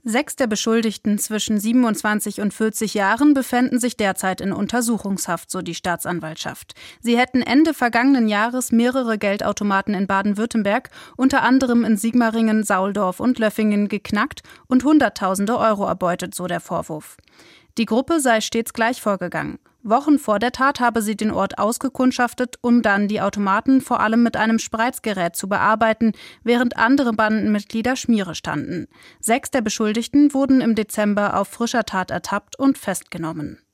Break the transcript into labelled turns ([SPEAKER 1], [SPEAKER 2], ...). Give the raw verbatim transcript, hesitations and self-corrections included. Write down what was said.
[SPEAKER 1] Sechs der Beschuldigten zwischen siebenundzwanzig und vierzig Jahren befänden sich derzeit in Untersuchungshaft, so die Staatsanwaltschaft. Sie hätten Ende vergangenen Jahres mehrere Geldautomaten in Baden-Württemberg, unter anderem in Sigmaringen, Sauldorf und Löffingen, geknackt und Hunderttausende Euro erbeutet, so der Vorwurf. Die Gruppe sei stets gleich vorgegangen. Wochen vor der Tat habe sie den Ort ausgekundschaftet, um dann die Automaten vor allem mit einem Spreizgerät zu bearbeiten, während andere Bandenmitglieder Schmiere standen. Sechs der Beschuldigten wurden im Dezember auf frischer Tat ertappt und festgenommen.